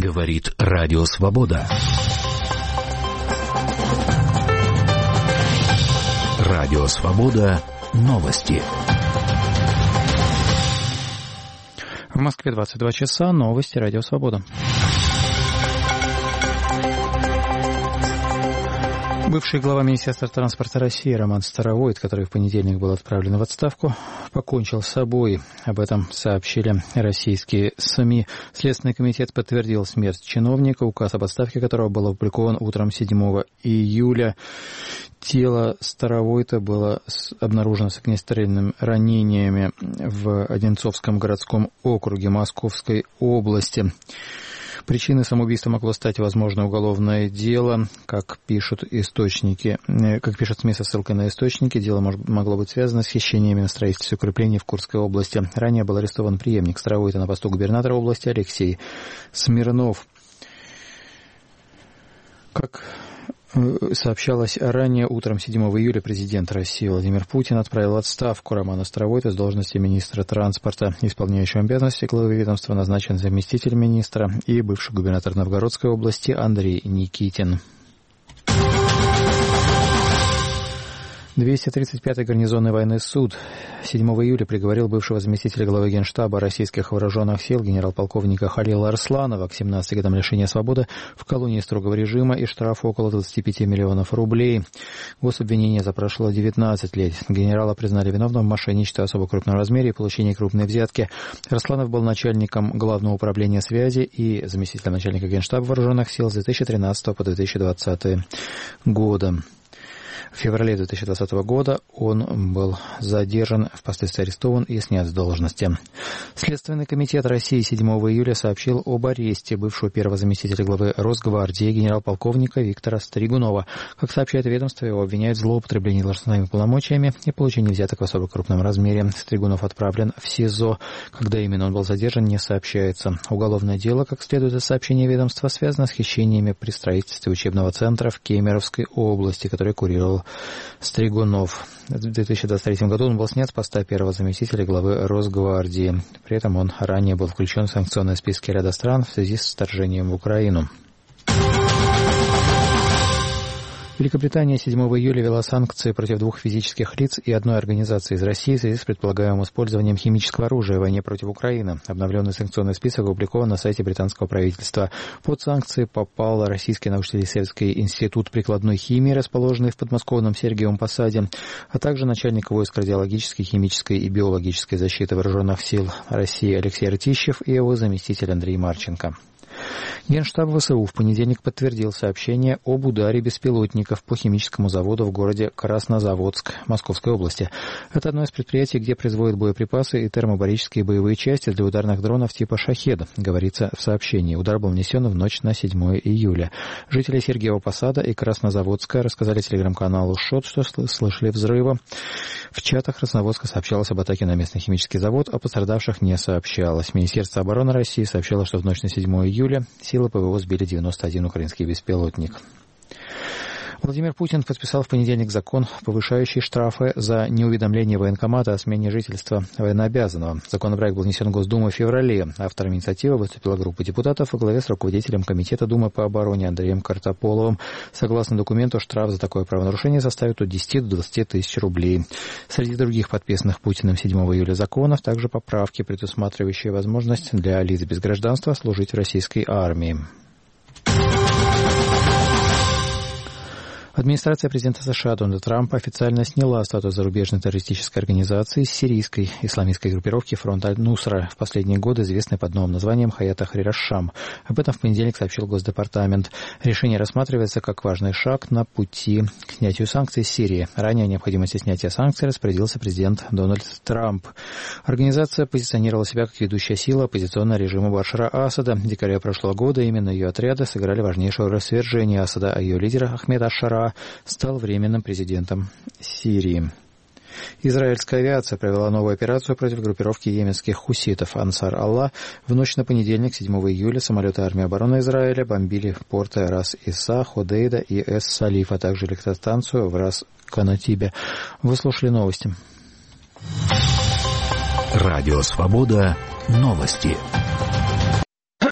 Говорит Радио Свобода. Радио Свобода. Новости. В Москве 22 часа. Новости Радио Свобода. Бывший глава Министерства транспорта России Роман Старовойт, который в понедельник был отправлен в отставку, покончил с собой. Об этом сообщили российские СМИ. Следственный комитет подтвердил смерть чиновника, указ об отставке которого был опубликован утром 7 июля. Тело Старовойта было обнаружено с огнестрельными ранениями в Одинцовском городском округе Московской области. Причиной самоубийства могло стать, возможно, уголовное дело, как пишут источники, как пишут СМИ со ссылкой на источники. Дело могло быть связано с хищениями на строительстве укреплений в Курской области. Ранее был арестован преемник Старовойта на посту губернатора области Алексей Смирнов. Как сообщалось ранее, утром 7 июля президент России Владимир Путин отправил в отставку Романа Старовойта с должности министра транспорта. Исполняющим обязанности главы ведомства назначен заместитель министра и бывший губернатор Новгородской области Андрей Никитин. 235-й гарнизонный военный суд 7 июля приговорил бывшего заместителя главы Генштаба российских вооруженных сил генерал-полковника Халила Арсланова к 17 годам лишения свободы в колонии строгого режима и штрафу около 25 миллионов рублей. Гособвинение запрашивало 19 лет. Генерала признали виновным в мошенничестве особо крупном размере и получении крупной взятки. Арсланов был начальником Главного управления связи и заместителем начальника Генштаба вооруженных сил с 2013 по 2020 годы. В феврале 2020 года он был задержан, впоследствии арестован и снят с должности. Следственный комитет России 7 июля сообщил об аресте бывшего первого заместителя главы Росгвардии генерал-полковника Виктора Стригунова. Как сообщает ведомство, его обвиняют в злоупотреблении должностными полномочиями и получении взяток в особо крупном размере. Стригунов отправлен в СИЗО. Когда именно он был задержан, не сообщается. Уголовное дело, как следует из сообщения ведомства, связано с хищениями при строительстве учебного центра в Кемеровской области, который курировал Стригунов. В 2023 году он был снят с поста первого заместителя главы Росгвардии. При этом он ранее был включен в санкционные списки ряда стран в связи с вторжением в Украину. Великобритания 7 июля ввела санкции против 2 физических лиц и 1 организации из России в связи с предполагаемым использованием химического оружия в войне против Украины. Обновленный санкционный список опубликован на сайте британского правительства. Под санкции попал Российский научно-исследовательский институт прикладной химии, расположенный в подмосковном Сергиевом Посаде, а также начальник войск радиологической, химической и биологической защиты вооруженных сил России Алексей Ртищев и его заместитель Андрей Марченко. Генштаб ВСУ в понедельник подтвердил сообщение об ударе беспилотников по химическому заводу в городе Краснозаводск Московской области. Это одно из предприятий, где производят боеприпасы и термобарические боевые части для ударных дронов типа «Шахед», говорится в сообщении. Удар был нанесен в ночь на 7 июля. Жители Сергиева Посада и Краснозаводска рассказали телеграм-каналу ШОТ, что слышали взрывы. В чатах Краснозаводска сообщалось об атаке на местный химический завод, о пострадавших не сообщалось. Министерство обороны России сообщало, что в ночь на 7 июля силы ПВО сбили 91 украинский беспилотник. Владимир Путин подписал в понедельник закон, повышающий штрафы за неуведомление военкомата о смене жительства военнообязанного. Законопроект был внесен в Госдуму в феврале. Автором инициативы выступила группа депутатов во главе с руководителем Комитета Думы по обороне Андреем Картополовым. Согласно документу, штраф за такое правонарушение составит от 10 до 20 тысяч рублей. Среди других подписанных Путиным 7 июля законов также поправки, предусматривающие возможность для лиц без гражданства служить в российской армии. Администрация президента США Дональда Трампа официально сняла статус зарубежной террористической организации с сирийской исламистской группировки Фронт Аль-Нусра, в последние годы известной под новым названием Хаят Тахрир аш-Шам. Об этом в понедельник сообщил Госдепартамент. Решение рассматривается как важный шаг на пути к снятию санкций с Сирии. Ранее о необходимости снятия санкций распорядился президент Дональд Трамп. Организация позиционировала себя как ведущая сила оппозиционного режима Башара Асада. В декабре прошлого года именно ее отряды сыграли важнейшую роль в свержении Асада, а ее лидер Ахмед аш-Шара стал временным президентом Сирии. Израильская авиация провела новую операцию против группировки йеменских хуситов Ансар Аллах. В ночь на понедельник, 7 июля, самолеты армии обороны Израиля бомбили порты Рас-Иса, Ходейда и Эс-Салиф, а также электростанцию в Рас-Канатибе. Вы слушали новости. Радио Свобода. Новости.